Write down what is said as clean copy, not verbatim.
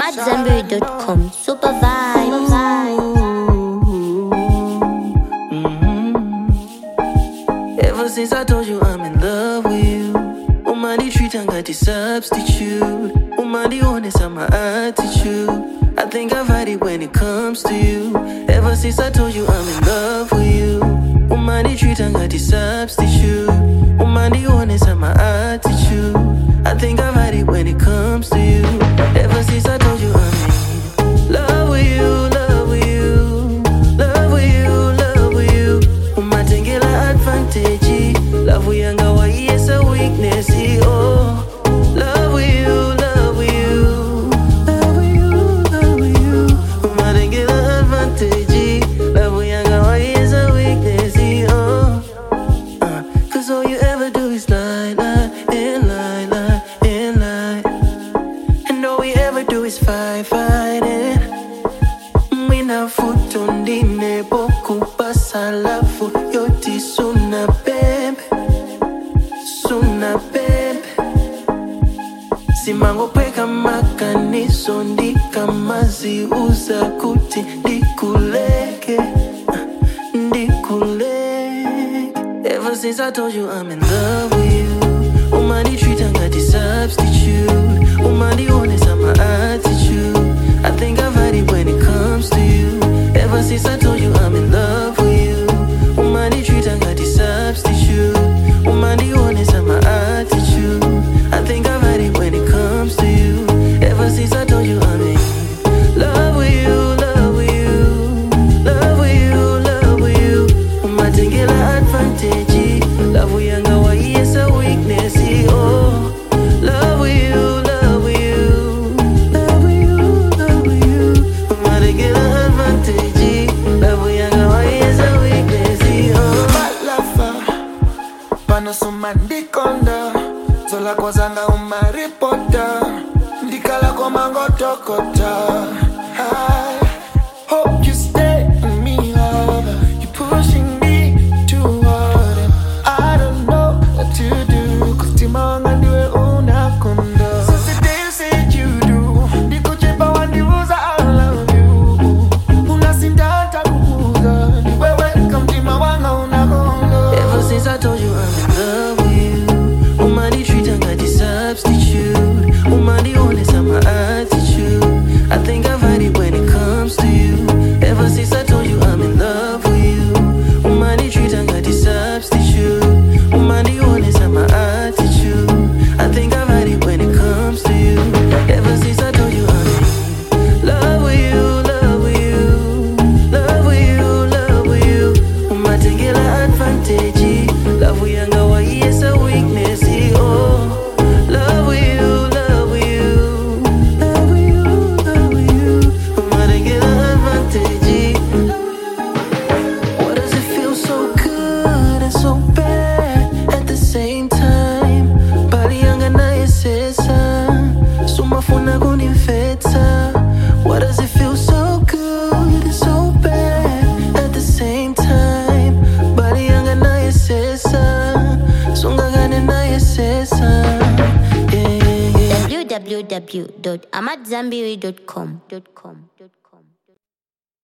AmadZanbury.com. Super vibes. Ever since I told you I'm in love with you, Umandi treat and got the substitute. Umandi honest on my attitude. I think I've had it when it comes to you. Ever since I told you I'm in love with you, Umandi treat and got the substitute. Umandi honest on my attitude. I think I've had it when it comes to you. Ever since I told you I'm in love with you, love with you, love with you, love with you. Umatengela advantage, love with younger, why yes a weakness, oh. Love with you, love with you, love with you, love with you. Umatengela advantage, love with younger, why yes a weakness, oh. Cause all you ever do is lie, lie, and lie, lie, and lie. And all we ever do is fight, fight, and mina futo ndine boku pasalafu yoti suna bembe, suna bembe. Simango peka makaniso ndika mazi uza kuti ndikuleke, ndikuleke. Ever since I told you I'm in love with you, Umandi treat and got the substitute. Umandi honest on my attitude. I think I've had it when it comes to you. Ever since I told you I'm in love with you, Umandi treat and got the substitute. Umandi honest on my attitude. I think I've had it when it comes to you. Ever since I told you I'm in love with you, love with you, love with you, love with you. Umatengela advantage, love with younger, why yes a weakness, oh. Love with you, love with you, love with you, love with you. Umatengela advantage, love with younger, why yes a weakness, oh. Balafa, panosuma ndikonda, zola kwa zanga umaripota, ndikala kwa mangotokota. I hope you stay in me, love. You're pushing me too hard, and I don't know what to do, cause timanga ndiwe unakonda. Since the day you said you do, ndikuchipa wandiuza I love you. Unasindata kuuza, ndiwewe kamtima wanga unakonda. Ever since I told you I'm in love with you, Umandi treat and got the substitute. Umandi honest on my attitude. I think I've had it when it comes to you. Ever since I told you I'm in love with you, Umandi treat and got the substitute. Umandi honest on my attitude. I think I've had it when it comes to you. Ever since I told you I'm in love with you, love with you, love with you, love with you. Umatengela advantage, love with younger, why yes a weakness, oh. Love with you, love with you, love with you, love with you. Umatengela advantage. Why does it feel so good and so bad at the same time? Bali yanga naye sesa, sumafuna kunifeta. Why does it feel so good and so bad at the same time? Bali yanga naye sesa, sungagane naye sesa. www.amadzanbury.com.